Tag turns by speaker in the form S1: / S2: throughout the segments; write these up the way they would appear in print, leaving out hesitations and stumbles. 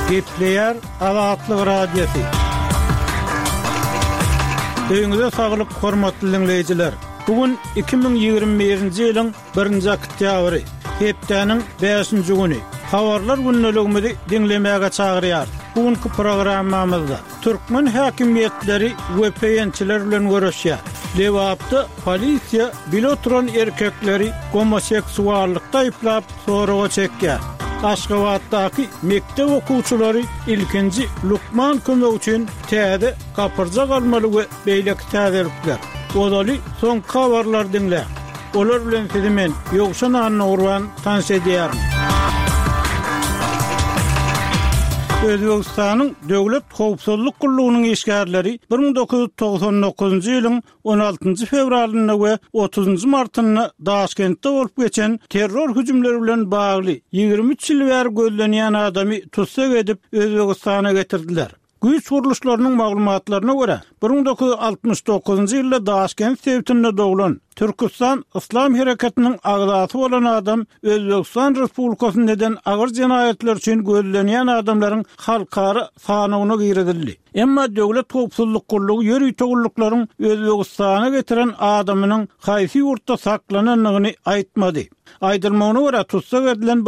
S1: Gepleyer Azatlyk Radiosu. Öňüňizde saglyk, hormatly dinleýijiler. Bugün 2021-nji ýylyň 1-nji oktýabry, hepdeniň 5-nji güni. Habarlar günneligimizi dinlemäge çagyrýar. Bugünkü programmamyzda türkmen häkimiýetleri WPN-çiler bilen görüşýär. Lewapda polisiýa biloturan erkekleri homoseksuallykda aýplap soraga çekýär. Aşgabatdaky mektep okuwçylary ilkinji Lukman kömek üçin täze kapyrja galmaly we beýleki täzelikler. Odaly soň habarlar dinle. Olar bilen sizimen Ýogşan Anurwan tanış edýär. Özbekistanyň Döwlet Howpsuzlyk Gullugynyň işgärleri 1999-njy ýylyň 16-njy fevralyna we 30-njy martyna Daşkentde bolup geçen terror hüjümleri bilen bagly 23 ýyl bäri gözlenýän adamy tutsak edip Özbekistana getirdiler. Güýç guruluşlarynyň maglumatlaryna görä 1969-njy ýylda Daşkent sewtinde doglan Türkistan İslam Hereketiniň agdasy bolan adam Özbekistan Respublikasynyň agyr jenaýetler üçin gözlenýän adamlaryň halkara sanawyna giredildi. Emma Döwlet Howpsuzlyk Gullugy ýeri togullyklaryň Özbekistana getiren adamynyň haýsy ýurtda saklananyny aýtmady. Aýdylmagyna görä tutsak edilen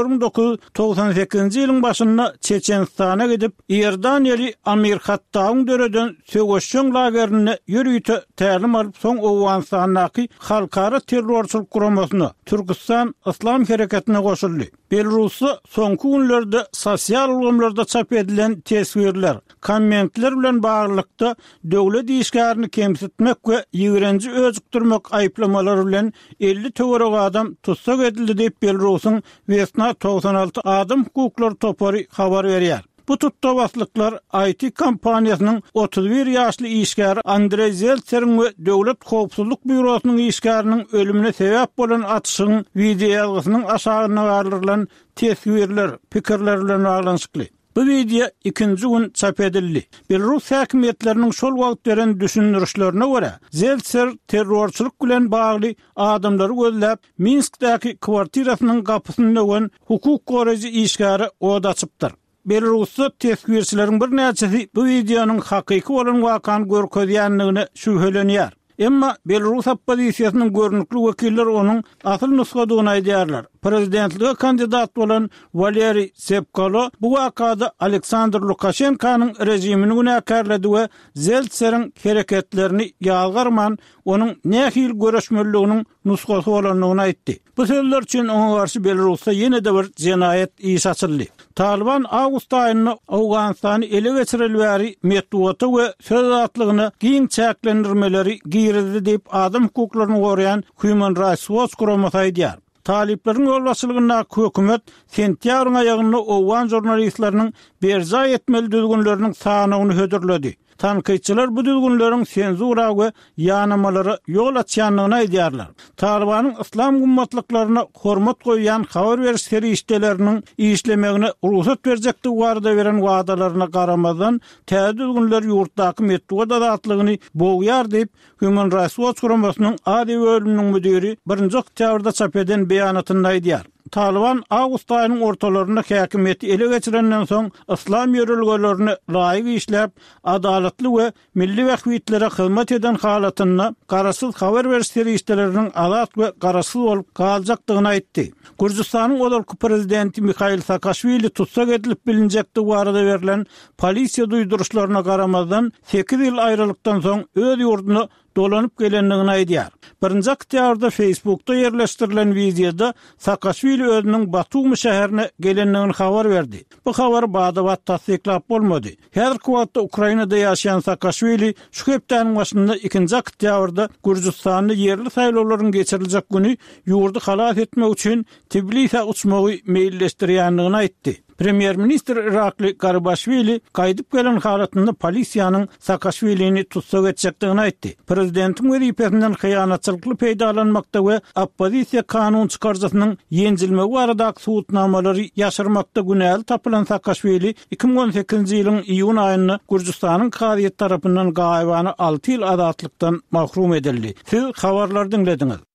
S1: 1998-nji ýylyň başynda Çeçenistana gidip Ýerdaniýaly Amir Hattawyň döreden söwüşçüň lagerine ýürüýte tälim alyp soň Owganistanyň halkara terrorçylyk guramasyna Türkistan İslam Hereketine goşuldy. Belarusy soňky günlerde sosial ulgamlarda çap edilen tesbirler, kommentler bilen baglykda döwlet işgärini kemsitmek we ýigrenji özükdirmek aýplamalary bilen 50 töwerek adam tutsak edildi diýip Belarusyň Vesna 96 adam hukuklar topary habar berýär. Bu tuttabaslıklar IT kompaniýasynyň 31 ýaşly işgäri Andrey Zeltserň we Döwlet Howpsuzlyk Bürosynyň işgäriniň ölümine sebäp bolan atyşyň video ýazgysynyň aşagyna garlylan tesbirler, pikirler bilen baglanyşykly. Bu video 2-nji gün çap edildi. Belarus häkimiýetleriniň şol wagt beren düşünürişlerine görä, Zeltser terrorçylyk bilen bagly adamlary gözläp Minskdäki kwartirasynyň gapysyna öwen hukuk goraýjy işgäri od açypdyr. Belarusda tesbirçileriň bir näçesi bu videonyň hakyky bolan wakan görkezýänligine şüphelenýär. Emma Belarus opposisiýasynyň görnükli wekilleri onuň asyl nusgadygyny aýdýarlar. Prezidentlige kandidat bolan Valeri Sepkalo bu wakada Aleksandr Lukashenkanyň rejimini günäkärledi we Zeltser'in hereketlerini ýalgarman onuň nähil görüşmeliliginiň nusgasy bolanyny aýtdy. Bu sözler üçin oňa garşy Belarusda ýene-de bir jenaýet iş açyldy. Taliban awgust aýyna Awganistany ele geçireli bäri metduaty we söz atlygyny giň çäklendirmeleri girdi diýip adam hukuklaryny goraýan Human Rights Watch guramasy aýdýar. Talipleriň ýolbaşçylygyna hökümet sentýabryň aýagyna Owgan jurnalistleriniň berja etmeli düzgünleriniň sanawyny hödürledi. Tanqidçiler bu düzgünleriň senzura we ýanamalary ýol açýanlygyny aýdýarlar. Talibanyň islam gummatlyklaryna hormat goýan habar beriş serişdeleriniň işlemegine ruhsat berjekdi barada beren wagdalaryna garamazdan täze düzgünler ýurtdaky metduat adatlygyny bogýar diýip Human Rights Watch guramasynyň ady bölüminiň müdiri 1-nji oktýabrda çap eden beýanatyny aýdýar. Taliban awgust aýynyň ortalaryna häkimiýeti ele geçirenden soň islam ýörelgelerini laýyk işläp, adalatly we milli wehbiýetlere hyzmat eden halatyna garaşsyz habar beriş serişdeleriniň adat we garaşsyz bolup galjakdygyny aýtdy. Gürjistanyň odalky prezidenti Mikhail Saakashvili tutsak edilip bilinjekdi barada berilen polisiýa duýduruşlaryna garamazdan 8 ýyl aýrylykdan soň öz ýurduna dolanyp gelenligini aýdýar. 1-nji oktýabrda Facebookda ýerleşdirilen videoda Saakashvili özüniň Batumi şäherine gelenligini habar berdi. Bu habar bada tasdiklap bolmady. Häzirki wagtda Ukrainada ýaşaýan Saakashvili şu hepdeniň başynda 2-nji oktýabrda Gürjistanyň ýerli saýlawlaryň geçiriljek güni ýurdu halas etmek üçin Tbilisi'e uçmagy meýilleşdirýänligini aýtdy. Premier Minister Irakli Garibashvili gaýdyp gelen halatynda polisiýanyň Saakashvilini tutsak etjekdigini aýtdy. Prezidentiň wezipesinden hyýanatçylykly peýdalanmakda we oppozisiýa kanun çykarjasynyň ýenjilmegi baradaky suwutnamalary ýaşyrmakda günäli tapylan Saakashvili 2018-nji ýylyň iýun aýynda Gürjistanyň Kadyet tarapyndan gaýbany 6 ýyl azatlykdan mahrum edildi. Siz habarlar dinlediňiz.